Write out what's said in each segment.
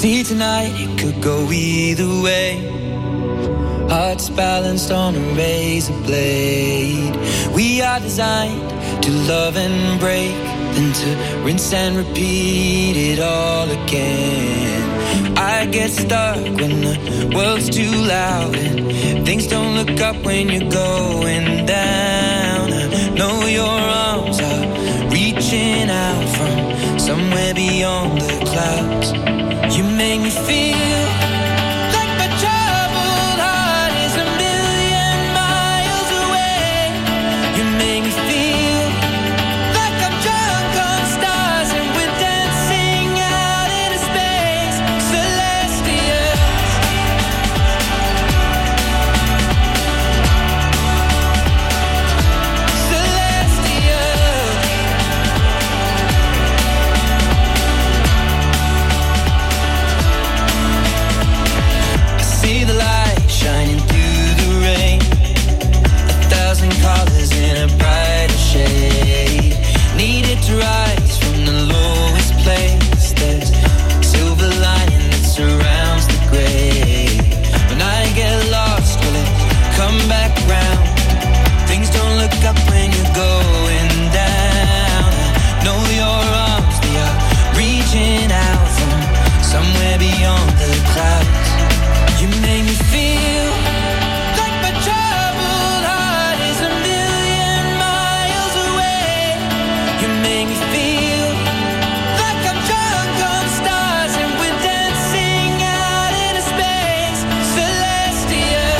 See tonight, it could go either way. Hearts balanced on a razor blade. We are designed to love and break, then to rinse and repeat it all again. I get stuck when the world's too loud and things don't look up when you're going down. I know your arms are reaching out from somewhere beyond the clouds. You make me feel like my troubled heart is a million miles away. You make me feel like I'm drunk on stars and we're dancing out into space. Celestials. Celestials. I see the light shining through the rain. 1,000 colors in a brighter shade. Needed to rise from the lowest place. There's a silver lining that surrounds the gray. When I get lost, will it come back round? Things don't look up when you're going down. I know your arms, they are reaching out from somewhere beyond the clouds. You make me feel like my troubled heart is a million miles away. You make me feel like I'm drunk on stars and we're dancing out into space. Celestials.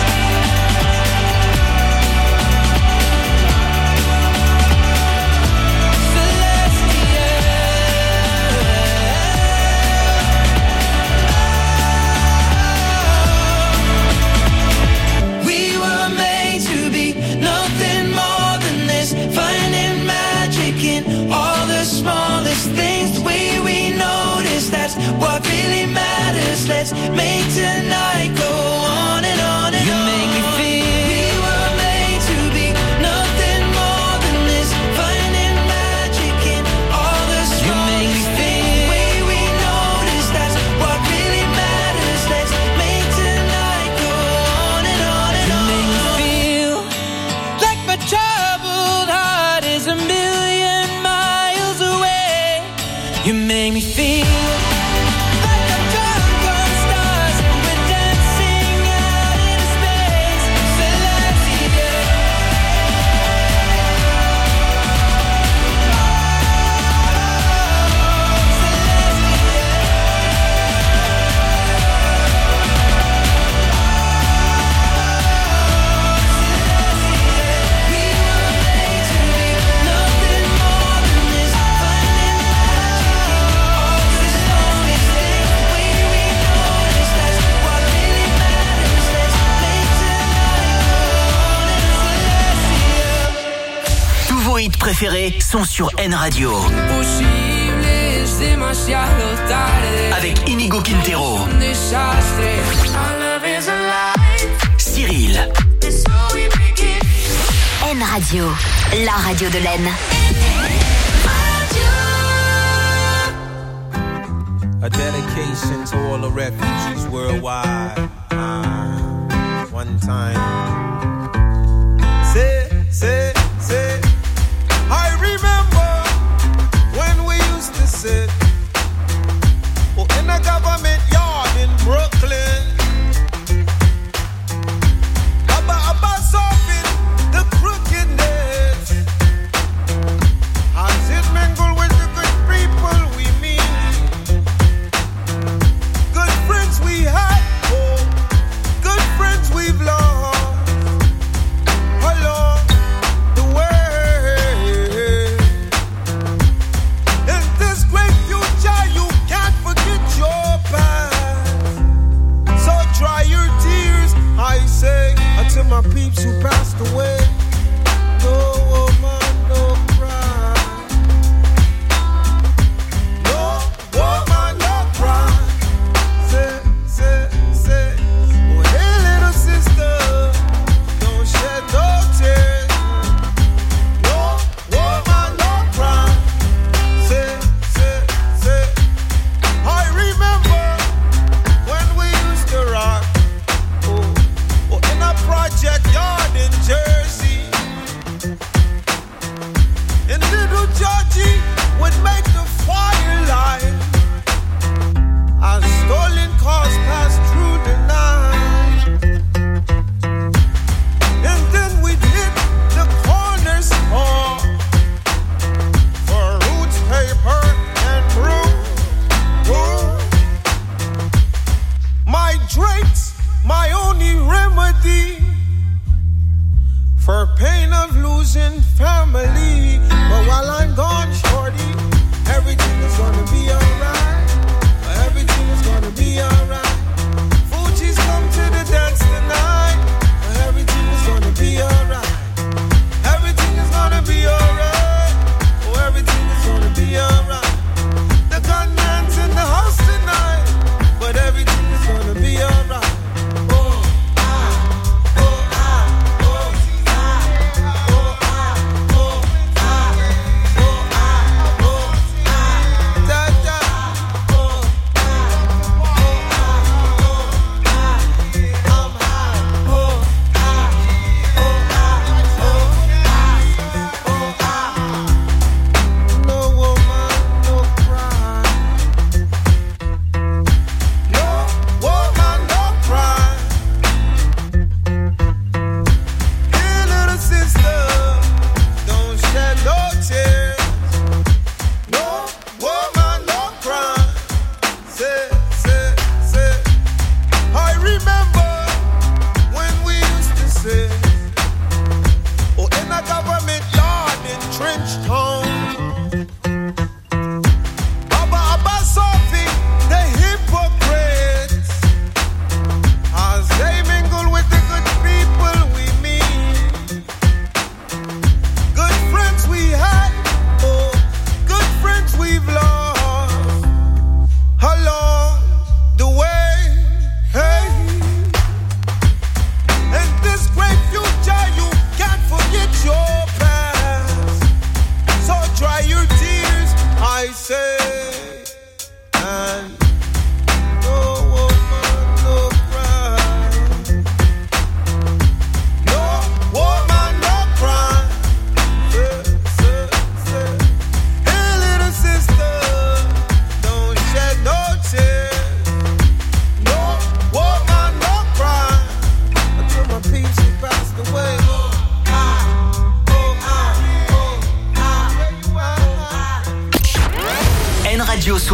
We were made to be nothing more than this, finding magic in all the smallest things. The way we notice, that's what really matters. Let's make tonight go on and on and on. You make me feel we were made to be nothing more than this, finding magic in all the smallest things. The way we notice, that's what really matters. Let's make tonight go on and on and on. You make me feel like my troubled heart is a million miles away. You make me feel like I'm drunk on stars and we're dancing out into space. Celestial. We were made to be nothing more than this, finding magic in all the smallest things. The way we notice, that's what really matters. Let's make tonight go on and on. Celestial. Tous vos hits préférés sont sur N Radio. Imposible, es demasiado tarde. Avec Inigo Quintero, Un desastre. Our love is a lie. Cyril, And so we begin. N Radio, la radio de l'Aisne. A dedication to all the refugees worldwide. One time. Say. I remember when we used to sit in a government yard in Brooklyn. About solving the crookedness. As it mingle with the good people we meet. Good friends we had, oh, good friends we've lost along the way. In this great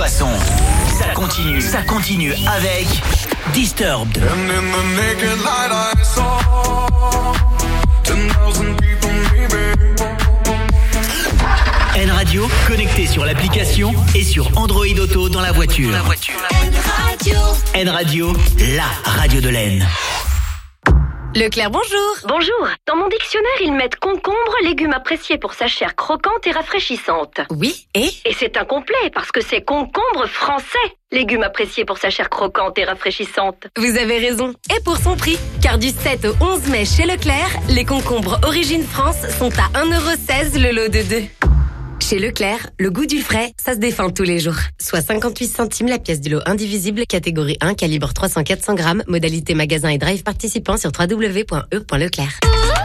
toi son. Ça continue avec Disturbed. And in the naked light I saw 10,000 people maybe. N Radio, connecté sur l'application et sur Android Auto dans la voiture. N Radio, la radio de l'Aisne. Leclerc, bonjour. Bonjour. Dans mon dictionnaire, ils mettent concombre, légume apprécié pour sa chair croquante et rafraîchissante. Oui, et c'est incomplet parce que c'est concombre français. Légume apprécié pour sa chair croquante et rafraîchissante. Vous avez raison. Et pour son prix, car du 7 au 11 mai chez Leclerc, les concombres Origine France sont à 1,16€ le lot de 2. Chez Leclerc, le goût du frais, ça se défend tous les jours. Soit 58 centimes la pièce du lot indivisible, catégorie 1, calibre 300-400 grammes, modalité magasin et drive participant sur www.e.leclerc.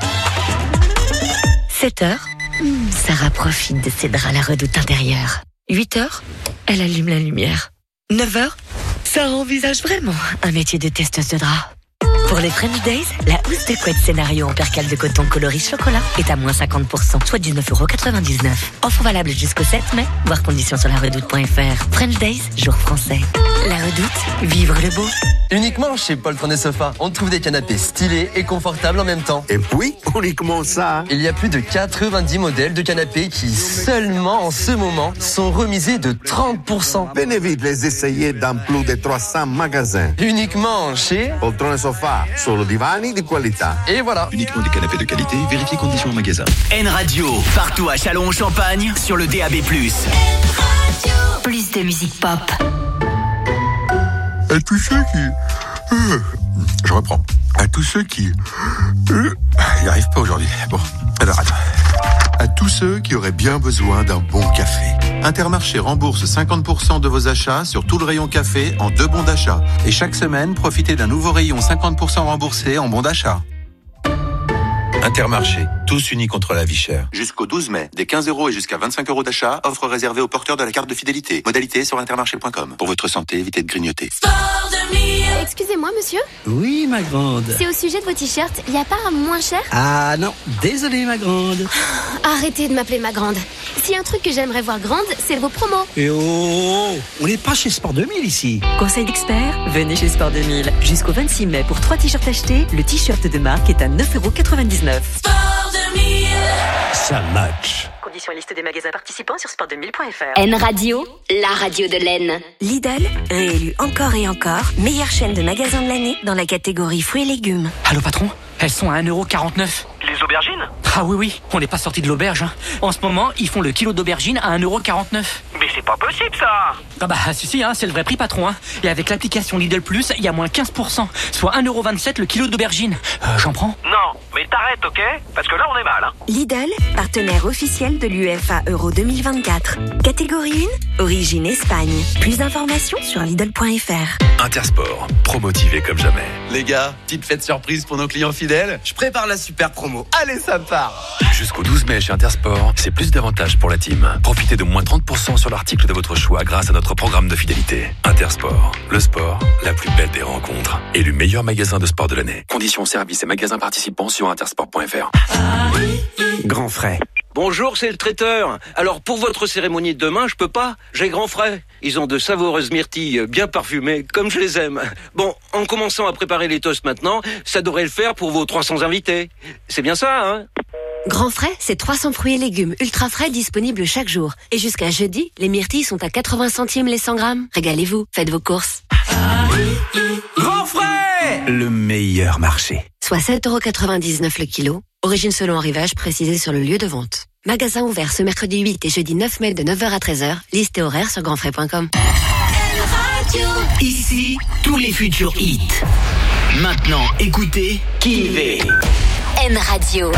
7h, Sarah profite de ses draps à la redoute intérieure. 8h, elle allume la lumière. 9h, Sarah envisage vraiment un métier de testeuse de draps. Pour les French Days, la housse de couette scénario en percale de coton coloris chocolat est à moins 50%, soit 19,99€. Offre valable jusqu'au 7 mai, voir conditions sur laredoute.fr. French Days, jour français. La Redoute, vivre le beau. Uniquement chez Poltron & Sofa, on trouve des canapés stylés et confortables en même temps. Et puis, uniquement ça. Il y a plus de 90 modèles de canapés qui, seulement en ce moment, sont remisés de 30%. Venez vite les essayer dans plus de 300 magasins. Uniquement chez Poltron & Sofa. Solo divani di qualità. Et voilà. Uniquement des canapés de qualité, vérifiez conditions en magasin. N Radio, partout à Châlons-en-Champagne, sur le DAB+. Plus de musique pop. À tous ceux qui... Je reprends. À tous ceux qui... Il n'y arrive pas aujourd'hui. Bon, alors attends. À tous ceux qui auraient bien besoin d'un bon café. Intermarché rembourse 50% de vos achats sur tout le rayon café en 2 bons d'achat. Et chaque semaine, profitez d'un nouveau rayon 50% remboursé en bons d'achat. Intermarché, tous unis contre la vie chère. Jusqu'au 12 mai, des 15€ et jusqu'à 25€ d'achat, offre réservée aux porteurs de la carte de fidélité. Modalité sur intermarché.com. Pour votre santé, évitez de grignoter. Excusez-moi, monsieur. Oui, ma grande. C'est au sujet de vos t-shirts. Il n'y a pas un moins cher? Ah non, désolé, ma grande. Arrêtez de m'appeler ma grande. S'il y a un truc que j'aimerais voir grande, c'est vos promos. Et oh, on n'est pas chez Sport 2000 ici. Conseil d'expert, venez chez Sport 2000. Jusqu'au 26 mai, pour 3 t-shirts achetés, le t-shirt de marque est à 9,99€. Sport 2000. Ça match. Conditions et liste des magasins participants sur sport2000.fr. N Radio, la radio de l'Aisne. Lidl, réélu encore et encore, meilleure chaîne de magasins de l'année dans la catégorie fruits et légumes. Allô patron, elles sont à 1,49€. Les aubergines? Ah oui, on n'est pas sorti de l'auberge. En ce moment, ils font le kilo d'aubergines à 1,49€. Mais c'est pas possible ça! Ah bah si, c'est le vrai prix patron. Et avec l'application Lidl Plus, il y a moins 15%, soit 1,27€ le kilo d'aubergines. J'en prends? Non, mais t'arrêtes, ok? Parce que là on est mal. Lidl, partenaire officiel de l'UEFA Euro 2024. Catégorie 1, origine Espagne. Plus d'informations sur Lidl.fr. Intersport, promotivé comme jamais. Les gars, petite fête surprise pour nos clients fidèles. Je prépare la super promo. Allez, ça part! Jusqu'au 12 mai chez Intersport, c'est plus d'avantages pour la team. Profitez de moins 30% sur l'article de votre choix grâce à notre programme de fidélité. Intersport, le sport, la plus belle des rencontres. Élu meilleur magasin de sport de l'année. Conditions, services et magasins participants sur intersport.fr. Grand frais. Bonjour, c'est le traiteur. Alors, pour votre cérémonie de demain, je peux pas. J'ai grand frais. Ils ont de savoureuses myrtilles bien parfumées, comme je les aime. Bon, en commençant à préparer les toasts maintenant, ça devrait le faire pour vos 300 invités. C'est bien ça, hein? Grand frais, c'est 300 fruits et légumes ultra frais disponibles chaque jour. Et jusqu'à jeudi, les myrtilles sont à 80 centimes les 100 grammes. Régalez-vous, faites vos courses. Grand frais! Le meilleur marché. Soit 7,99€ le kilo. Origine selon arrivage précisée sur le lieu de vente. Magasin ouvert ce mercredi 8 et jeudi 9 mai de 9h à 13h. Liste et horaire sur grandfrais.com. Ici, tous les futurs hits. Maintenant, écoutez Kinvé. N Radio.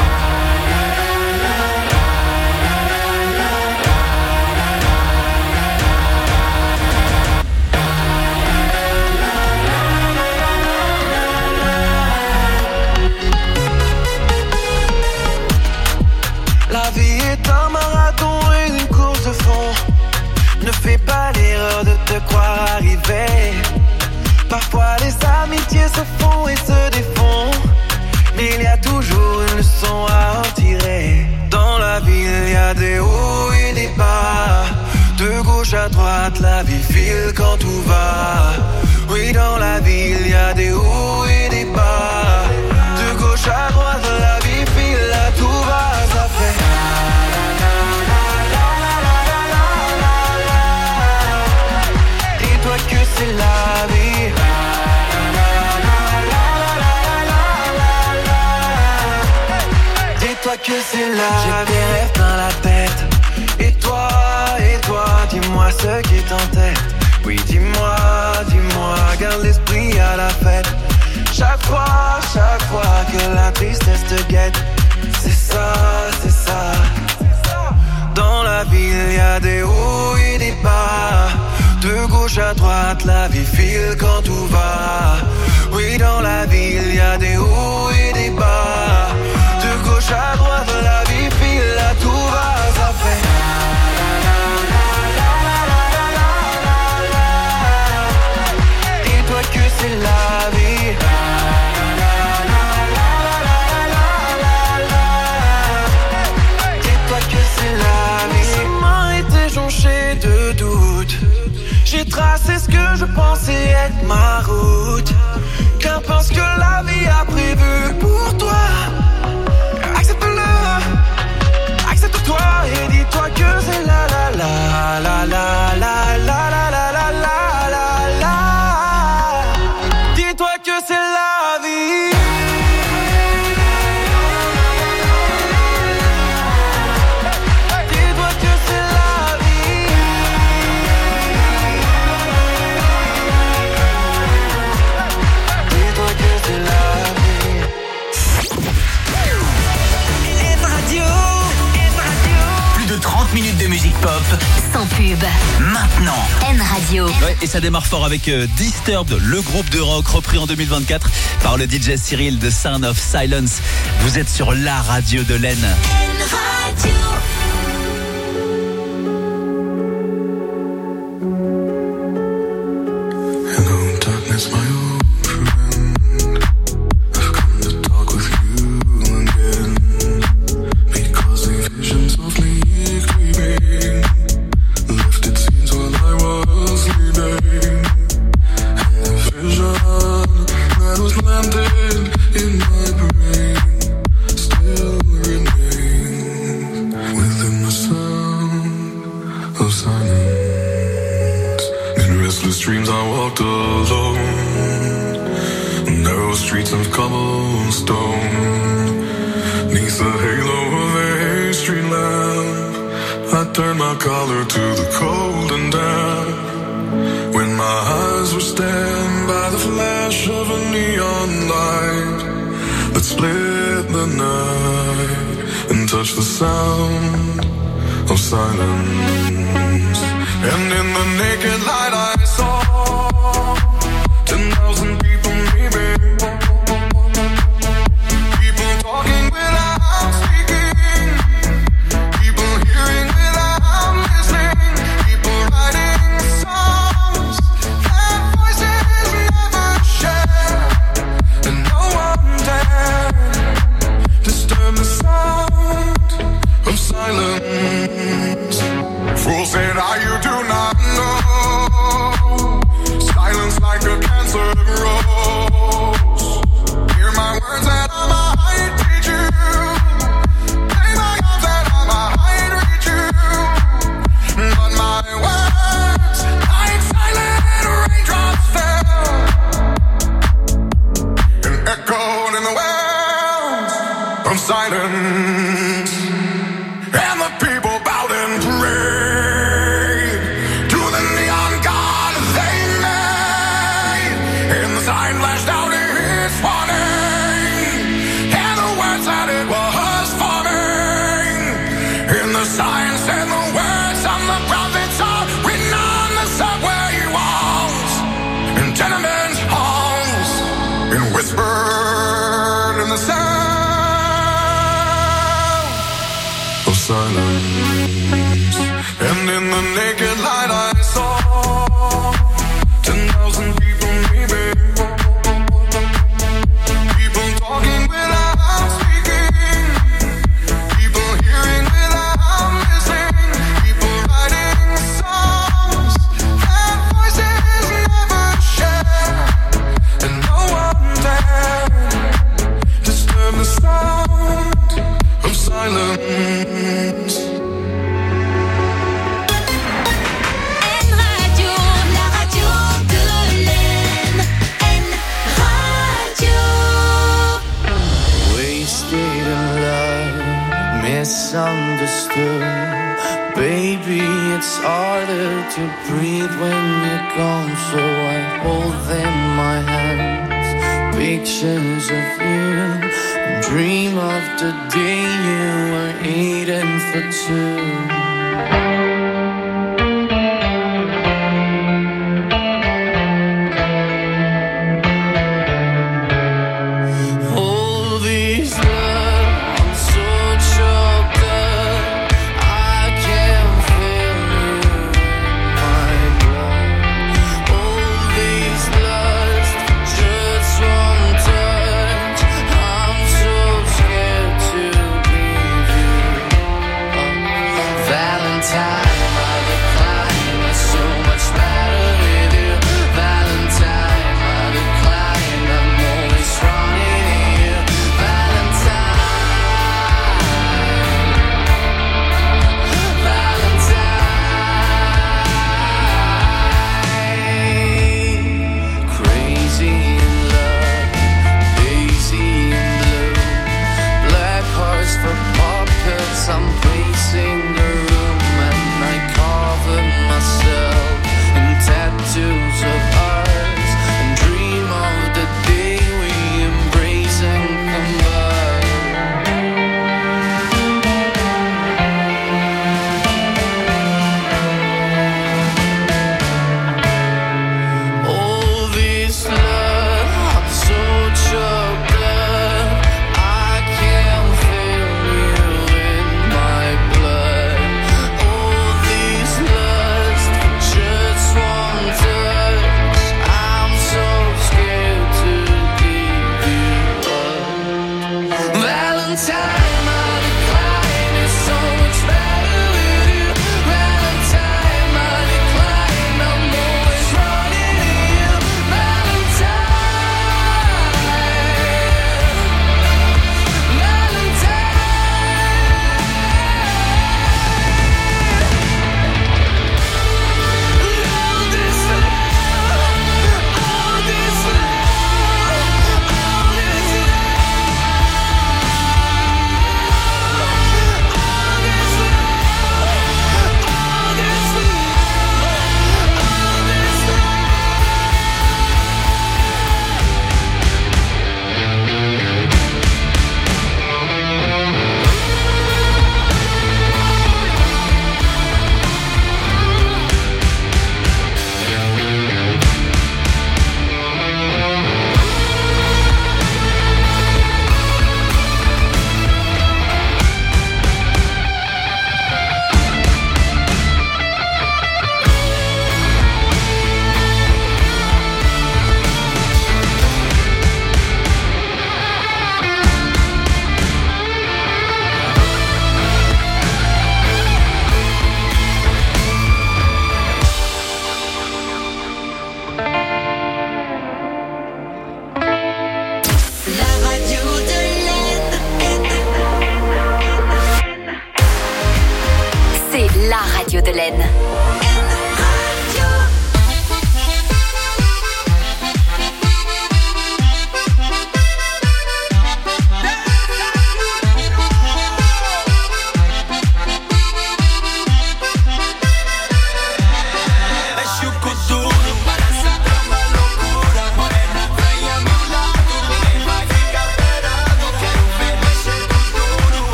La vie est un marathon et une course de fond. Ne fais pas l'erreur de te croire arrivé. Parfois les amitiés se font et se défont, mais il y a toujours une leçon à en tirer. Dans la vie il y a des hauts et des bas, de gauche à droite la la vie file quand tout va. Oui, dans la ville, y a des hauts et des bas. De gauche à droite, la vie file, là tout va, ça fait. Dis-toi que c'est la vie. Dis-toi que c'est la vie. J'ai des rêves dans la tête. Et toi, dis-moi ce qui t'entête. Oui, dis-moi, garde l'esprit à la fête. Chaque fois que la tristesse te guette. C'est ça. Dans la ville, y a des hauts et des bas. De gauche à droite, la vie file quand tout va. Oui, dans la ville, y a des hauts et des bas. De gauche à droite, la vie file, là tout va, ça fait. Dis-toi que c'est la vie. Dis-toi que c'est la vie. Mes chemins étaient jonchés de doutes. J'ai tracé ce que je pensais être ma route. Qu'importe ce que la vie a prévu pour toi. Accepte-le, accepte-toi et dis-toi que c'est la la la la la la la la la la la la. Dis-toi que c'est la vie. Dis-toi que c'est la vie. Dis-toi que c'est la vie. N-Radio. Plus de 30 minutes de musique pop. Sans pub. Maintenant. N-Radio. Ouais, et ça démarre fort avec Disturbed, le groupe de rock repris en 2024 par le DJ Cyril de Sound of Silence. Vous êtes sur la radio de l'Aisne. N-Radio. Hello, darkness, my old friend. I've come to talk with you again. Because a vision softly creeping left its scenes while I was sleeping. And the vision that was planted in my brain still remains within the sound of silence. In restless dreams I walked alone, narrow streets of cobblestone. Neath the halo of a street lamp, I turned my collar to the cold and damp. When my eyes were stabbed by the flash of a neon light that split the night and touched the sound of silence. And in the naked light I saw 10,000 people maybe. People talking without speaking. People hearing without listening. People writing songs that voices never share. And no one dared disturb the sound of silence. Fool said, you do not know do. Baby, it's harder to breathe when you're gone, so I hold in my hands pictures of you and dream of the day you were eating for two.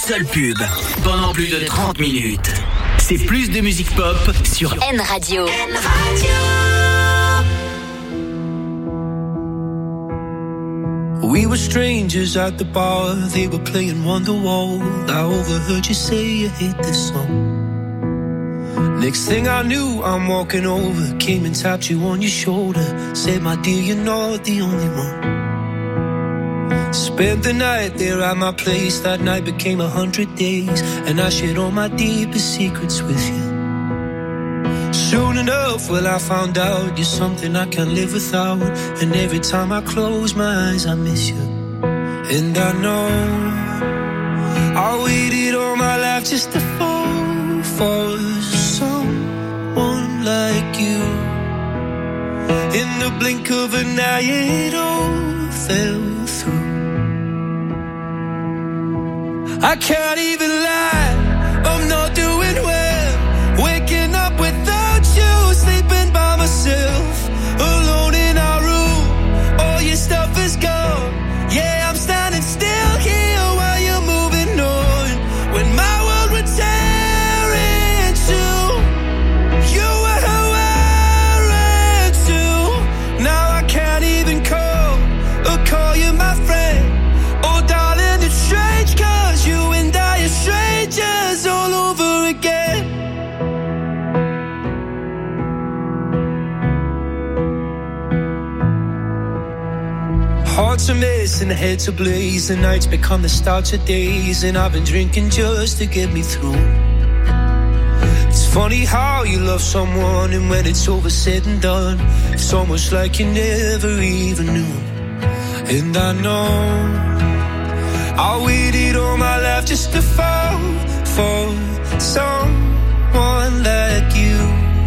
seule pub pendant plus de 30 minutes. C'est plus de musique pop sur N-Radio. We were strangers at the bar, they were playing Wonderwall. I overheard you say you hate this song. Next thing I knew, I'm walking over, came and tapped you on your shoulder, said, my dear, you're not the only one. Spent the night there at my place, that night became 100 days, and I shared all my deepest secrets with you. Soon enough, well, I found out you're something I can't live without, and every time I close my eyes, I miss you. And I know I waited all my life just to fall for someone like you. In the blink of an eye, it all fell through. I can't even lie, I'm not doing well. Waking up without you, sleeping by myself, alone in our room, all your stuff is gone. Yeah, I'm standing still here while you're moving on. When my world would tear in two, you were who I ran to. Now I can't even call you my friend. Oh darling, it's strange, cause you and I are strangers all over again. Hearts are missing, heads ablaze, the nights become the start of days, and I've been drinking just to get me through. It's funny how you love someone, and when it's over said and done, it's almost like you never even knew. And I know I waited all my life just to fall for someone like you.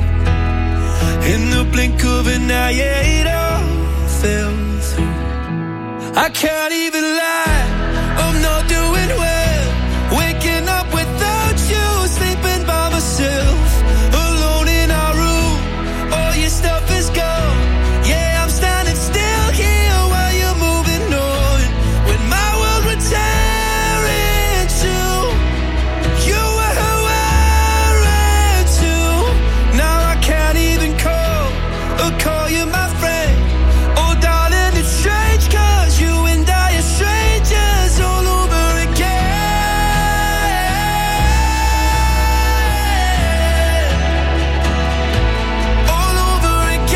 In the blink of an eye, it all fell through. I can't even lie, I'm not doing well. Waking up without you, sleeping by myself, alone in our room, all your stuff is gone. Yeah, I'm standing still here while you're moving on. When my world would tear in two, you were who I ran to. Now I can't even call you my friend. Oh darling, it's strange, cause you and I are strangers all over again. All over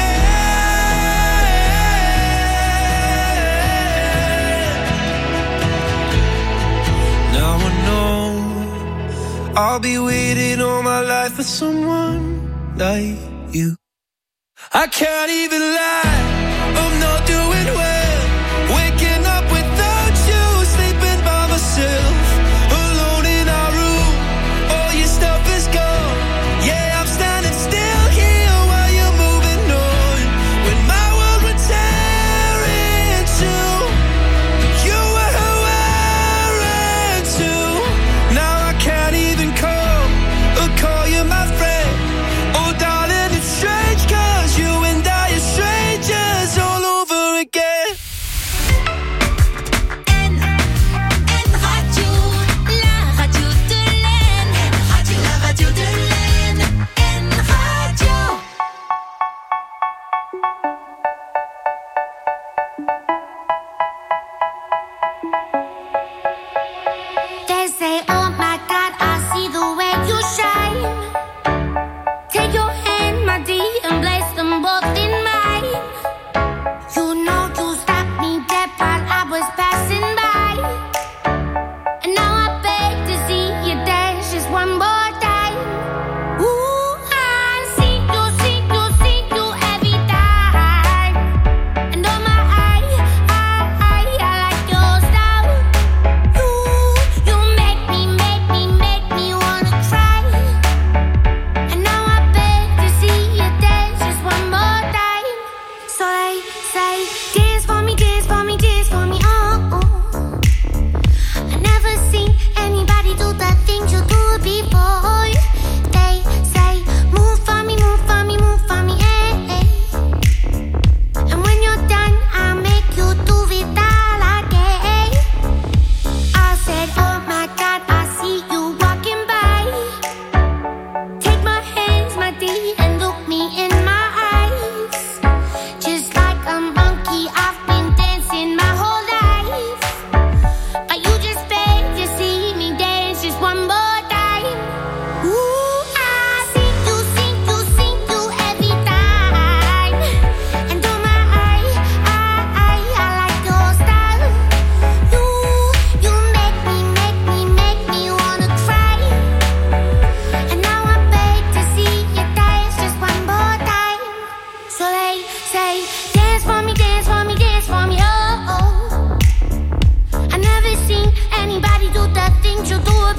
again. Now I know I'll be waiting all my life for someone like you. I can't even lie, I'm not doing well. Waking up without you, sleeping by myself, alone in our room, all your stuff is gone. Yeah, I'm standing still here while you're moving on. When my world would tear in two, you were who I ran to. Now I can't even call you my friend. Oh darling, it's strange, cause you and I are strangers all over again. N-Radio, la radio de l'Aisne. N-Radio, la radio de l'Aisne. N-Radio. They say, oh my God, I see the way you shine. Take your hand, my dear, and place them both in mine. You know you stopped me dead while I was passing by. And now I beg to see you dance just one more time. Ooh, I see you every time. And oh my, I like your style. You make me wanna cry. And now I beg to see you dance just one more time. So they say, dance for me, dance for me, dance for me, oh, oh. I never seen anybody do the things you do before. They say, move for me, move for me, move for me, eh, eh. And when you're done, I'll make you do it all again. I said, oh my God, I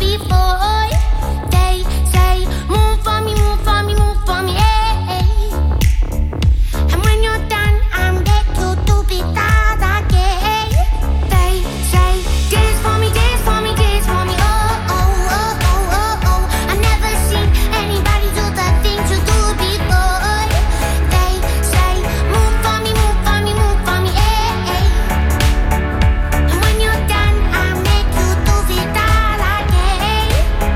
before. They say, move for me, move for me, move for me, hey. And when you're done, I'm back to do it all again. They say, dance for me, dance for me, dance for me, oh, oh, oh, oh, oh, oh. I never seen anybody do the things you do before. They say, move for me, move for me, move for me, hey. And when you're done, I'll make you do it all again.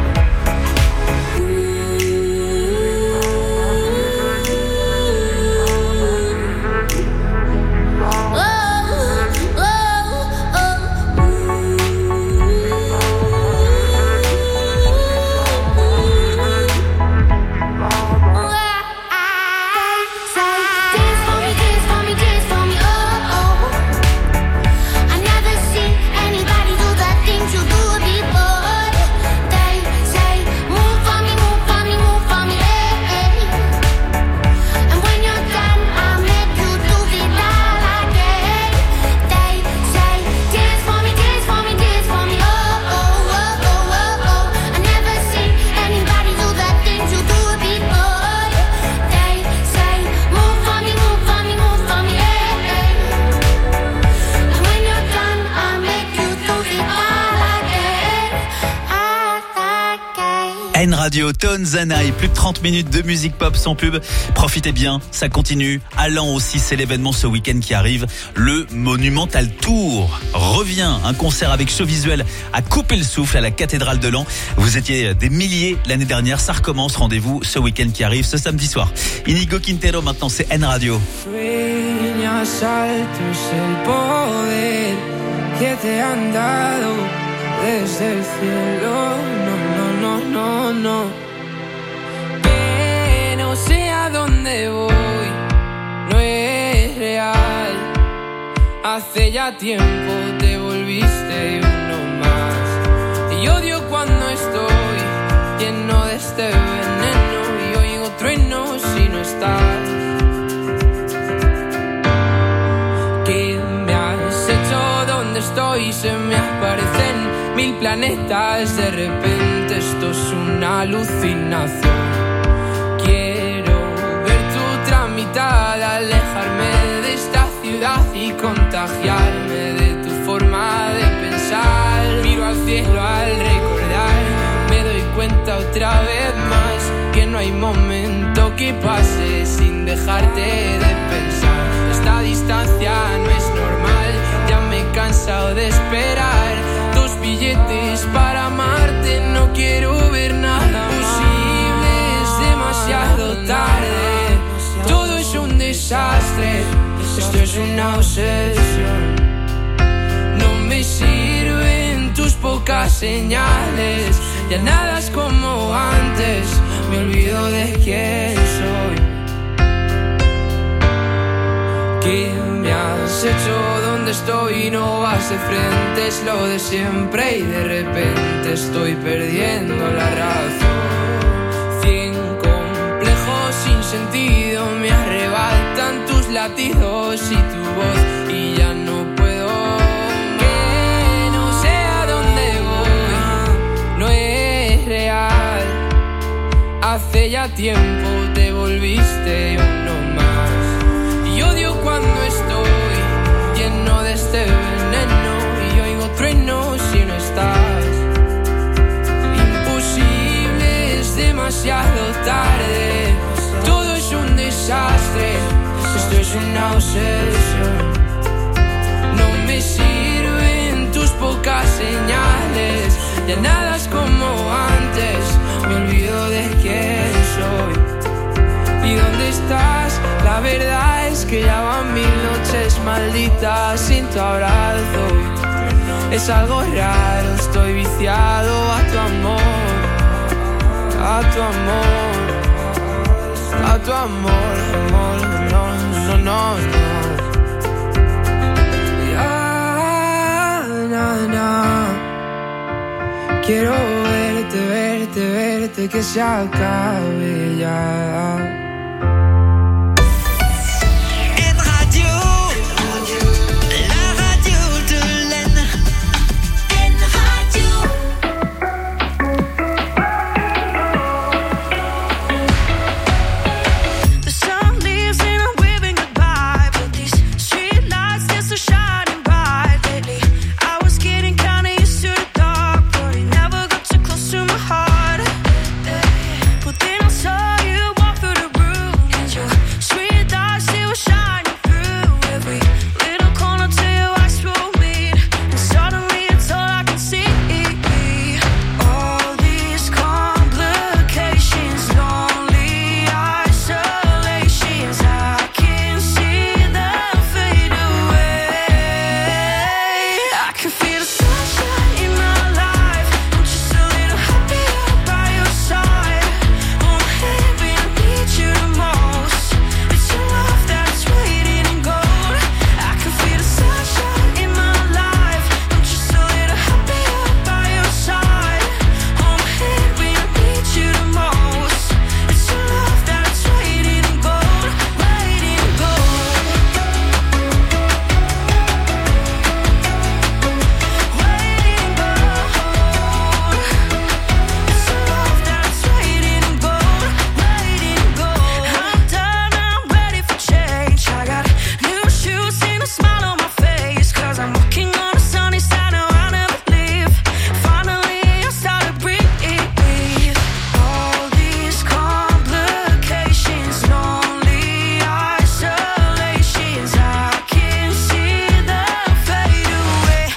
N Radio, Tones and I, plus de 30 minutes de musique pop sans pub. Profitez bien, ça continue. À Lens aussi, c'est l'événement ce week-end qui arrive. Le Monumental Tour revient. Un concert avec show visuel à couper le souffle à la cathédrale de Lens. Vous étiez des milliers l'année dernière, ça recommence. Rendez-vous ce week-end qui arrive, ce samedi soir. Inigo Quintero, maintenant c'est N Radio. Sueñas alto es el poder que te han dado desde el cielo. No. Que no sé a dónde voy, no es real. Hace ya tiempo te volviste uno más. Y odio cuando estoy lleno de este veneno y oigo truenos si no estás. ¿Qué me has hecho? ¿Dónde estoy? Se me aparecen 1000 planetas de repente, esto es una alucinación. Quiero ver tu tramitada, alejarme de esta ciudad y contagiarme de tu forma de pensar. Miro al cielo al recordar, me doy cuenta otra vez más que no hay momento que pase sin dejarte de pensar. Esta distancia no es normal, ya me he cansado de esperar. 2 billetes para amarte, no quiero ver nada posible, es demasiado tarde. Todo es un desastre, esto es una obsesión. No me sirven tus pocas señales, ya nada es como antes, me olvido de quién soy. ¿Qué me has hecho? ¿Dónde estoy? No vas de frente, es lo de siempre y de repente estoy perdiendo la razón. 100 complejos sin sentido me arrebatan tus latidos y tu voz y ya no puedo. Que no sé a dónde voy, no es real. Hace ya tiempo te volviste uno más. Y odio cuando estoy lleno de este veneno y oigo truenos si no estás. Imposible, es demasiado tarde, todo es un desastre, esto es una obsesión. No me sirven tus pocas señales, ya nada es como antes, me olvido de quién soy. ¿Y dónde estás? La verdad es que ya van 1000 noches malditas sin tu abrazo. Es algo raro, estoy viciado a tu amor, a tu amor, a tu amor, amor, no. Ya, quiero verte, que se acabe ya. smile on my face, 'cause I'm walking on a sunny side, no, I'll never leave. Finally, I started to breathe. All these complications, lonely isolations, I can see the fade away.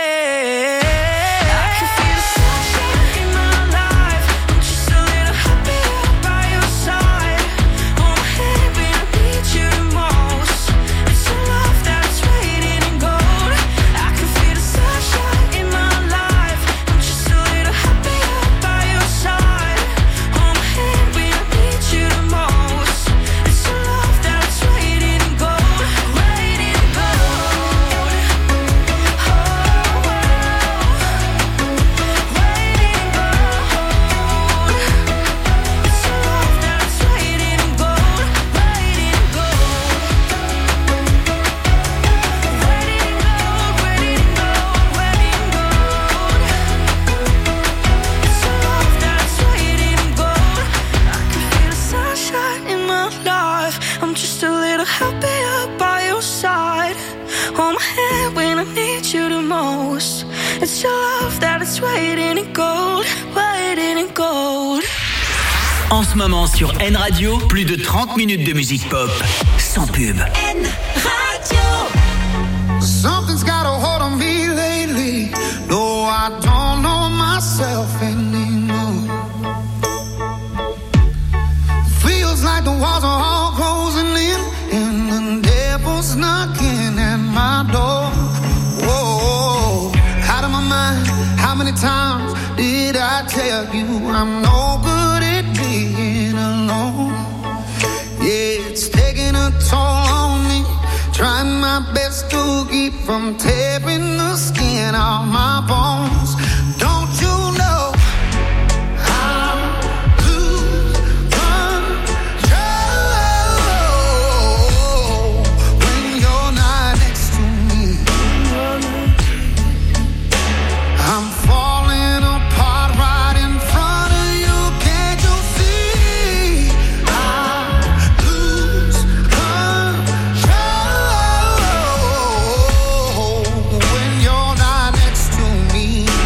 I can feel the sunshine in my life. I'm just a little happier by your side. On my head when I need you the most. It's a love that's waiting in gold. I can feel the sunshine in my life. I'm just a little happier by your side. On my head when I need you the most. It's a love that's waiting in gold, waiting in gold. It's a love that's waiting in gold, waiting in gold. Waiting in gold, waiting in gold, waiting in gold. It's a love that's waiting in gold. I can feel the sunshine in my life. I'm just a little happier by your side. On my head when I need you the most. It's your love that is waiting in gold, waiting in gold. En ce moment sur N Radio, plus de 30 minutes de musique pop, sans pub. N Radio. Something's got a hold on me lately. No, I don't know myself anymore. Feels like the walls are all closing in, and the devil's knocking at my door. Whoa, out of my mind. How many times did I tell you I'm no good at being alone? Yeah, it's taking a toll on me. Trying my best to keep from tearing the skin off my bones. Don't you know I lose control when you're not next to me? I'm falling apart right in front of you. Can't you see? I lose control when you're not next to me.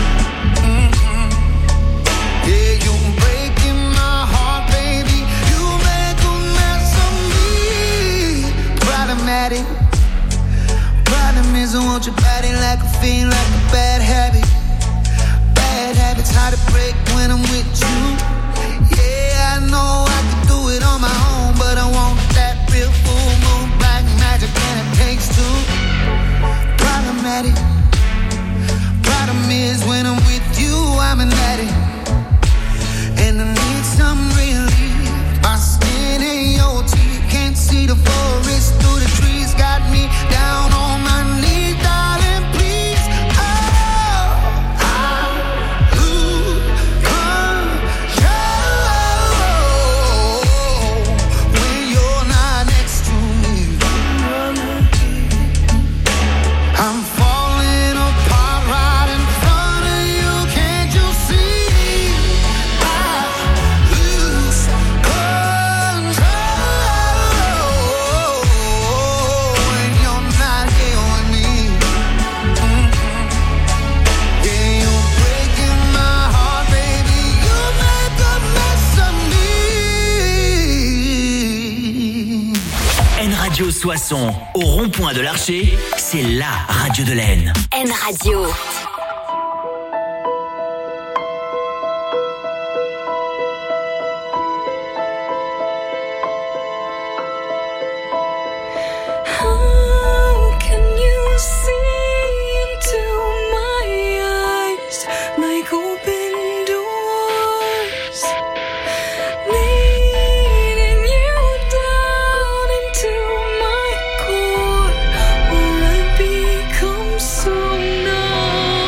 Yeah, you're breaking my heart, baby. You make a mess of me. Problematic. Problem is I want your body like a fiend, like a bad habit. Bad habits hard to break when I'm with you. Yeah, I know I can do it on my own, but I want that real full moon black magic, and it takes two. Problematic. Problem is when I'm with you, I'm an addict, and I need some relief. My skin and your teeth can't see the forest through the trees. Got me down on my knees, darling, please. Oh, I lose control when you're not next to me. I'm falling apart right in front of you. Can't you see? I lose control when you're not here with me. Yeah, you're breaking my heart, baby. You make a mess of me. N Radio Soissons, au rond-point de l'Archer, c'est la radio de l'Aisne. N Radio. How can you see into my eyes like open doors? Leading you down into my core, or I become so numb.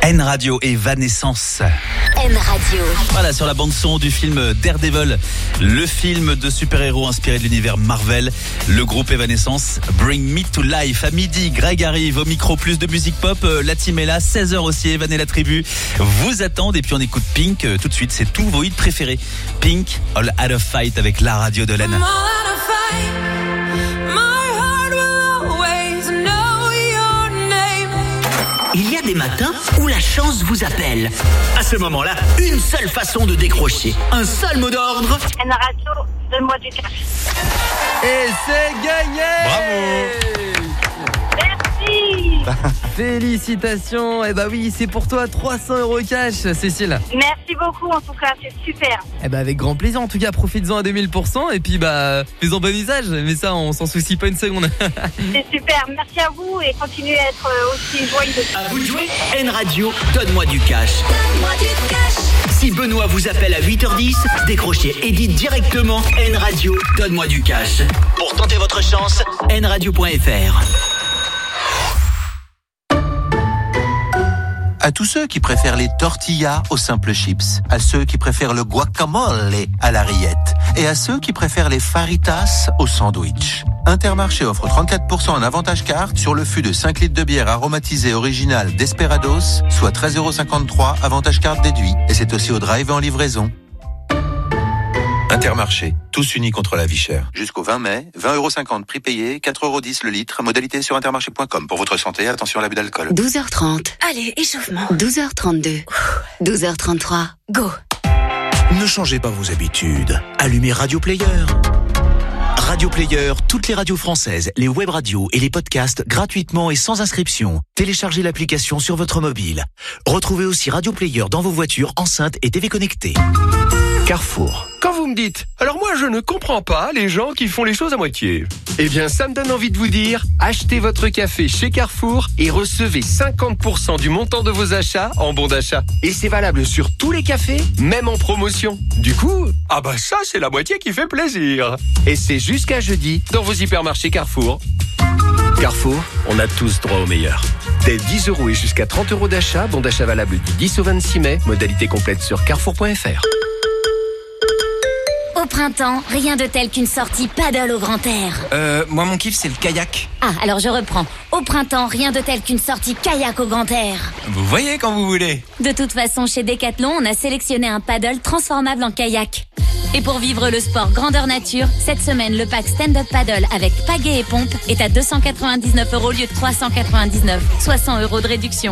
N Radio et Evanescence. N Radio. Voilà, sur la bande son du film Daredevil, le film de super-héros inspiré de l'univers Marvel, le groupe Evanescence, Bring Me to Life. À midi, Greg arrive au micro, plus de musique pop, la team est là, 16h aussi, Evan et la tribu vous attendent, et puis on écoute Pink tout de suite, c'est tous vos hits préférés. Pink, All Out of Fight avec la radio de l'N. Il y a des matins où la chance vous appelle. À ce moment-là, une seule façon de décrocher. Un seul mot d'ordre. N Radio, donne-moi du cash. Et c'est gagné! Bravo! Merci! Félicitations! Eh bah oui, c'est pour toi 300 € cash, Cécile. Merci beaucoup, en tout cas, c'est super. Eh bah avec grand plaisir, en tout cas, profites-en à 2000%, et puis bah, fais-en bon usage, mais ça, on s'en soucie pas une seconde. C'est super, merci à vous, et continuez à être aussi joyeux. À vous de jouer. N Radio, donne-moi du cash. Donne-moi du cash. Si Benoît vous appelle à 8h10, décrochez et dites directement N Radio, donne-moi du cash. Pour tenter votre chance, nradio.fr. À tous ceux qui préfèrent les tortillas aux simples chips, à ceux qui préfèrent le guacamole à la rillette, et à ceux qui préfèrent les faritas au sandwich. Intermarché offre 34% en avantage carte sur le fût de 5 litres de bière aromatisée originale Desperados, soit 13,53 € avantage carte déduit. Et c'est aussi au drive et en livraison. Intermarché, tous unis contre la vie chère. Jusqu'au 20 mai, 20,50 € prix payé, 4,10 € le litre. Modalité sur intermarché.com. Pour votre santé, attention à l'abus d'alcool. 12h30. Allez, échauffement. 12h32. 12h33. Go. Ne changez pas vos habitudes. Allumez Radio Player. Radio Player, toutes les radios françaises, les web radios et les podcasts gratuitement et sans inscription. Téléchargez l'application sur votre mobile. Retrouvez aussi Radio Player dans vos voitures, enceintes et TV connectées. Carrefour. Quand vous me dites, alors moi je ne comprends pas les gens qui font les choses à moitié. Eh bien ça me donne envie de vous dire, achetez votre café chez Carrefour et recevez 50% du montant de vos achats en bon d'achat. Et c'est valable sur tous les cafés, même en promotion. Du coup, ah bah ça c'est la moitié qui fait plaisir. Et c'est jusqu'à jeudi dans vos hypermarchés Carrefour. Carrefour, on a tous droit au meilleur. Dès 10 € et jusqu'à 30 € d'achat, bon d'achat valable du 10 au 26 mai, modalité complète sur carrefour.fr. Au printemps, rien de tel qu'une sortie paddle au grand air. Moi mon kiff c'est le kayak. Ah, alors je reprends. Au printemps, rien de tel qu'une sortie kayak au grand air. Vous voyez quand vous voulez. De toute façon, chez Decathlon, on a sélectionné un paddle transformable en kayak. Et pour vivre le sport grandeur nature, cette semaine, le pack stand-up paddle avec pagaie et pompe est à 299 € au lieu de 399, soit 100 € de réduction.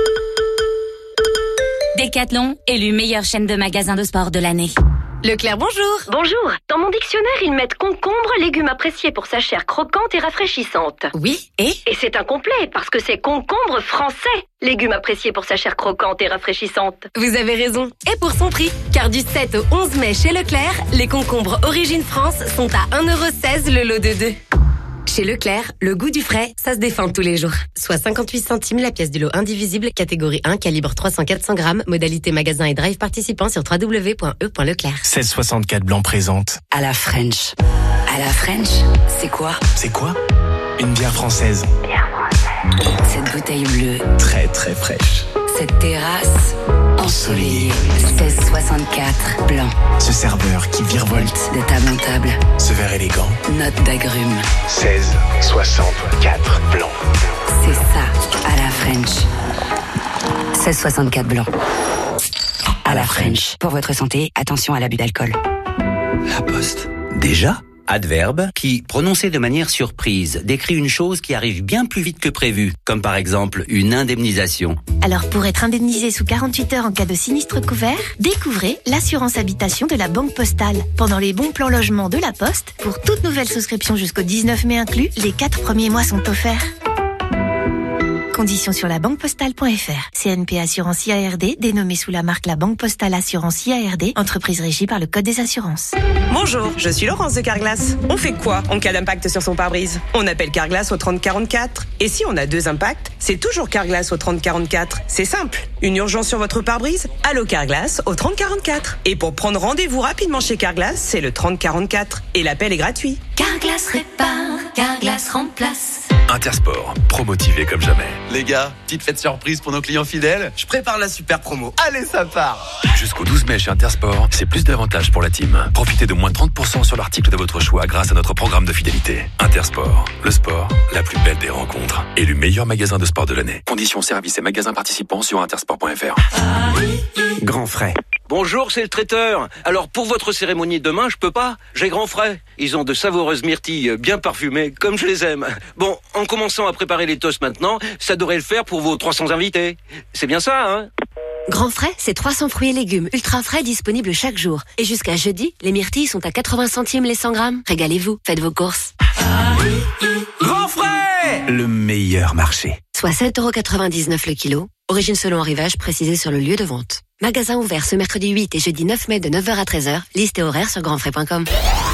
Decathlon, élu meilleure chaîne de magasins de sport de l'année. Leclerc, bonjour. Bonjour. Dans mon dictionnaire, ils mettent concombre, légume apprécié pour sa chair croquante et rafraîchissante. Oui, et c'est incomplet, parce que c'est concombre français. Légume apprécié pour sa chair croquante et rafraîchissante. Vous avez raison. Et pour son prix, car du 7 au 11 mai chez Leclerc, les concombres Origine France sont à 1,16 € le lot de 2. Chez Leclerc, le goût du frais, ça se défend tous les jours. Soit 58 centimes la pièce du lot indivisible, catégorie 1, calibre 300-400 grammes, modalité magasin et drive participant sur www.e.leclerc. 1664 blanc présente. À la French. À la French, c'est quoi? C'est quoi? Une bière française. Cette bouteille bleue. Très très fraîche. Cette terrasse ensoleillée. 1664 blanc. Ce serveur qui virevolte. De table en table. Ce verre élégant. Note d'agrumes. 1664 blanc. C'est ça, à la French. 1664 blanc. À la French. Pour votre santé, attention à l'abus d'alcool. La Poste. Déjà? Adverbe qui, prononcé de manière surprise, décrit une chose qui arrive bien plus vite que prévu, comme par exemple une indemnisation. Alors pour être indemnisé sous 48 heures en cas de sinistre couvert, découvrez l'assurance habitation de la Banque Postale. Pendant les bons plans logement de la Poste, pour toute nouvelle souscription jusqu'au 19 mai inclus, les 4 premiers mois sont offerts. Conditions sur labanquepostale.fr. CNP Assurance IARD, dénommée sous la marque La Banque Postale Assurance IARD, entreprise régie par le Code des assurances. Bonjour, je suis Laurence de Carglass. On fait quoi en cas d'impact sur son pare-brise? On appelle Carglass au 3044. Et si on a 2 impacts, c'est toujours Carglass au 3044. C'est simple. Une urgence sur votre pare-brise? Allô Carglass au 3044. Et pour prendre rendez-vous rapidement chez Carglass, c'est le 3044. Et l'appel est gratuit. Carglass répare, Carglass remplace. Intersport, promotivé comme jamais. Les gars, petite fête surprise pour nos clients fidèles. Je prépare la super promo. Allez, ça part. Jusqu'au 12 mai chez Intersport, c'est plus d'avantages pour la team. Profitez de moins 30% sur l'article de votre choix grâce à notre programme de fidélité. Intersport, le sport, la plus belle des rencontres. Élu meilleur magasin de sport de l'année. Conditions, services et magasins participants sur intersport.fr. Grand frais. Bonjour, c'est le traiteur. Alors, pour votre cérémonie de demain, je peux pas. J'ai grand frais. Ils ont de savoureuses myrtilles bien parfumées, comme je les aime. Bon, en commençant à préparer les toasts maintenant, ça devrait le faire pour vos 300 invités. C'est bien ça, hein? Grand frais, c'est 300 fruits et légumes ultra frais disponibles chaque jour. Et jusqu'à jeudi, les myrtilles sont à 80 centimes les 100 grammes. Régalez-vous, faites vos courses. Grand frais, le meilleur marché. Soit 7,99€ le kilo. Origine selon arrivage précisée sur le lieu de vente. Magasin ouvert ce mercredi 8 et jeudi 9 mai de 9h à 13h. Liste et horaire sur grandfrais.com.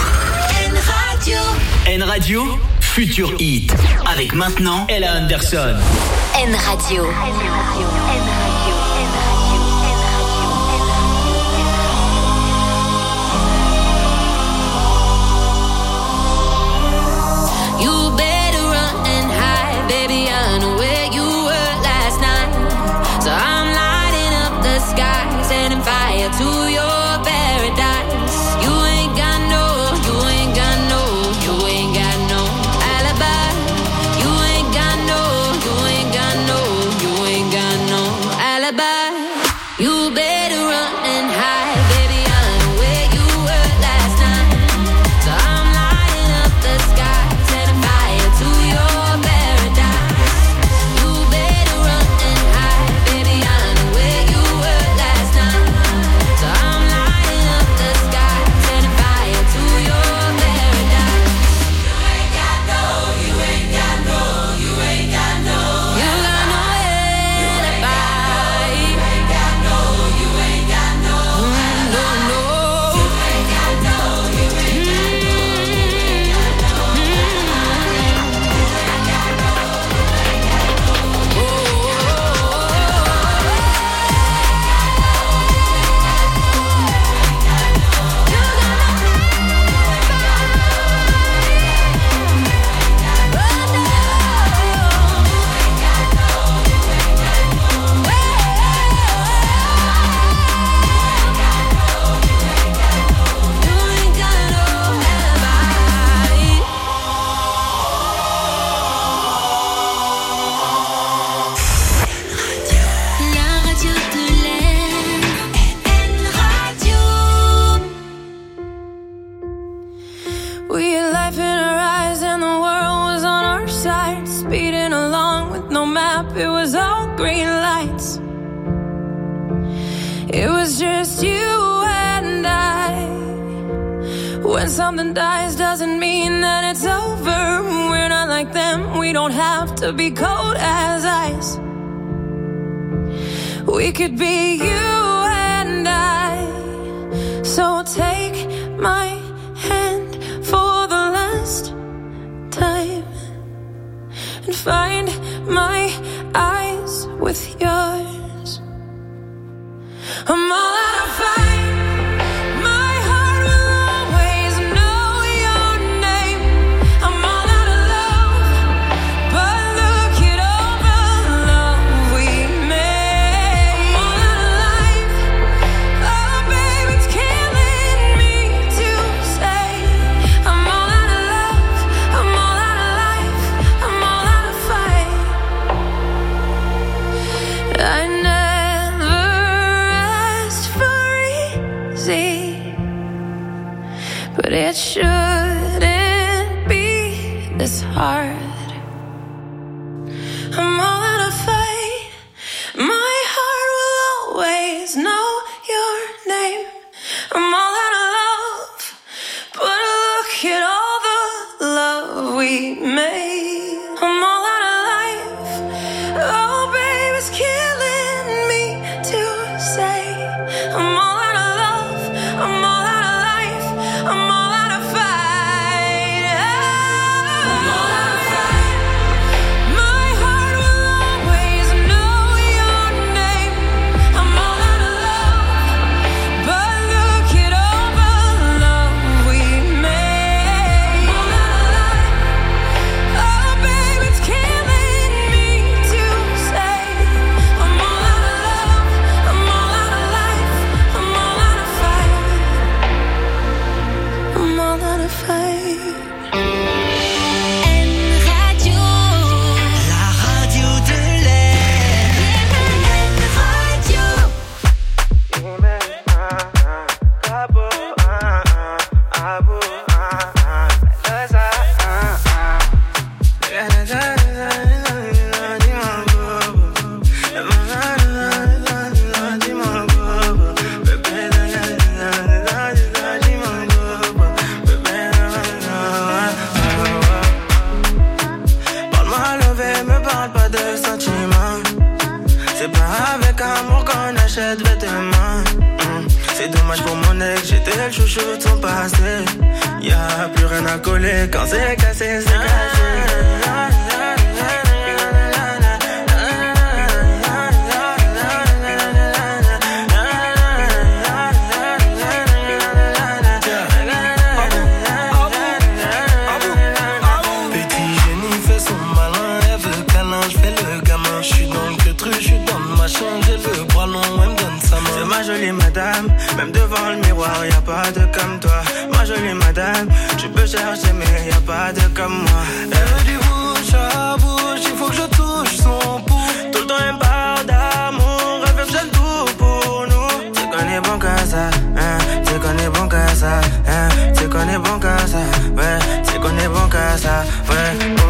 N Radio, Futur Hit. Avec maintenant Ella Anderson. N Radio. You better run and hide, baby. I know where you were last night. So I'm lighting up the sky, setting fire to your paradise. You ain't got no, you ain't got no, you ain't got no alibi. You ain't got no, you ain't got no, you ain't got no alibi. You better run and hide, baby. I know where you were last night. So I'm lighting up the sky, setting fire to your paradise. You better run and hide, baby. I know where you were last night. So I'm lighting up the sky, setting fire to your paradise. You ain't got no, you ain't got no, you ain't got no. You got no alibi. You ain't got no, you ain't got no. No, no. You ain't got no, you ain't got no. La radio de l'air, N Radio. We had life in our eyes and the world was on our side. Speeding along with no map, it was all green lights. It was just you and I. When something dies doesn't mean that it's over. We're not like them, we don't have to be cold as ice. We could be you and I. So take my hand for the last time and find my eyes with yours. I'm all out of fight. My heart will always know your name. I'm all out of love, but look at all the love we made. I'm all out of life. Oh, baby, it's killing me to say. I'm all out of love. I'm all out of life. I'm all out of fight. I never asked for easy, but it shouldn't be this hard. I'm all out of fight. My heart will always know your name. I'm all out of love, but look at all the love we made. I'm all out of life. Oh, baby, it's killing me to say. I'm all out of love. I'm all out of life. I'm all out of fight. I'm all out of fight. My heart will always know your name. I'm all out of love, but look at all the love we made. I'm all out of life. Oh, achète vêtements. C'est dommage pour mon ex, j'étais le chouchou de son passé. Y'a plus rien à coller, quand c'est cassé, c'est cassé. Jolie madame, même devant le miroir, y'a pas de comme toi. Ma jolie madame, tu peux chercher mais y'a pas de comme moi. Elle me dit bouche à bouche, il faut que je touche son pouls. Tout le temps elle me parle d'amour, elle fait le tout pour nous. C'est qu'on est bon qu'à ça, hein, c'est qu'on est bon qu'à ça, hein, c'est qu'on est bon qu'à ça, ouais, c'est qu'on est bon qu'à ça, ouais, oh.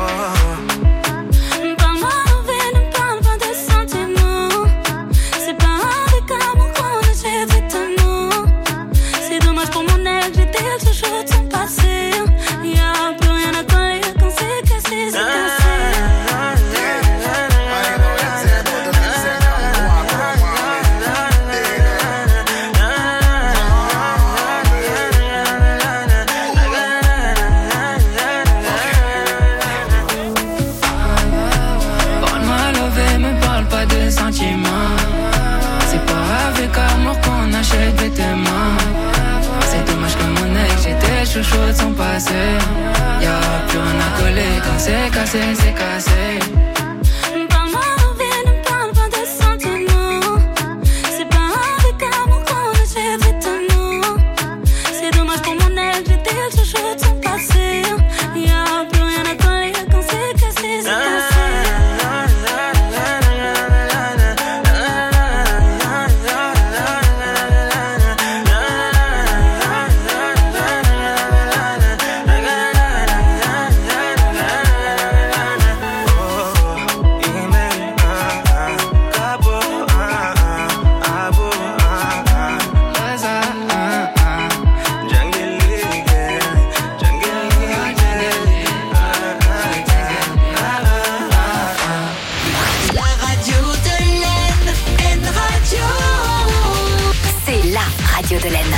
Chouchou de son passé, y'a plus rien à coller quand c'est cassé, c'est cassé. Parle-moi de vie, ne parle pas de sentiments. C'est pas avec amour qu'on achète vêtements. C'est dommage pour mon ex, j'étais le chouchou de son passé. Y'a plus rien à coller quand c'est cassé, c'est cassé. De l'Aisne.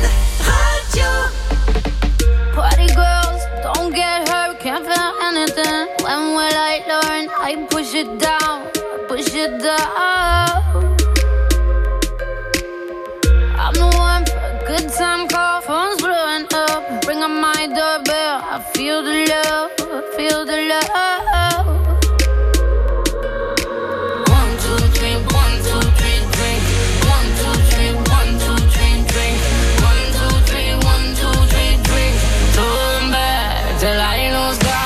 Party girls, don't get hurt, can't feel anything. When will I learn? I push it down, push it down. I'm the one for a good time call, phone's blowing up. Bring up my doorbell, I feel the love, feel the love. 1, 2, 3, 1, 2, 3, drink. 1, 2, 3, 1, 2, 3, drink. 1, 2, 3, 1, 2, 3, drink. Turn back till I lose God.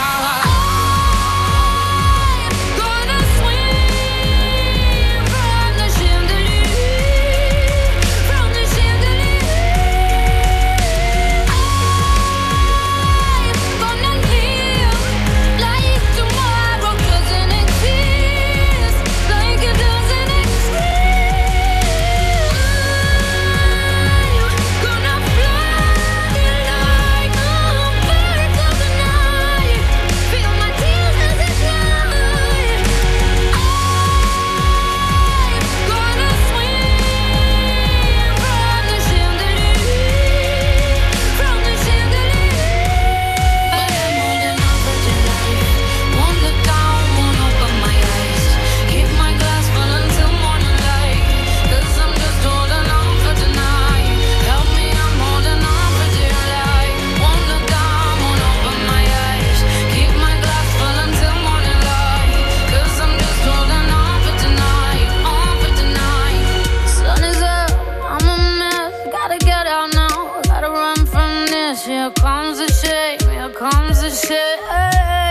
Here comes the shame, here comes the shame.